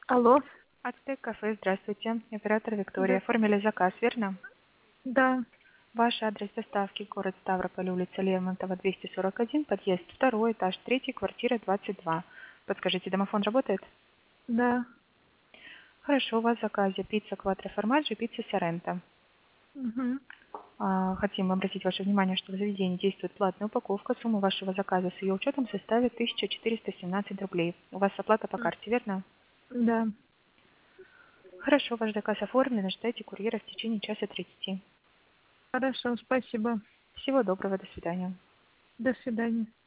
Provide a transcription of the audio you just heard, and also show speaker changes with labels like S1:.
S1: Алло,
S2: Ацтек кафе, здравствуйте. Оператор Виктория.
S1: да,
S2: Оформили заказ, верно?
S1: да,
S2: Ваш адрес доставки город Ставрополь, улица Лермонтова, 241, подъезд 2, этаж 3, квартира 22. Подскажите, домофон работает?
S1: да,
S2: Хорошо, у вас в заказе пицца Кватро Формаджи, пицца Соренто.
S1: мгм,
S2: Хотим обратить ваше внимание, что в заведении действует платная упаковка. Сумма вашего заказа с ее учетом составит 1417 рублей. У вас оплата по карте, верно?
S1: да.
S2: Хорошо, ваш заказ оформлен. Ожидайте курьера в течение часа 30.
S1: Хорошо, спасибо.
S2: Всего доброго, до свидания.
S1: До свидания.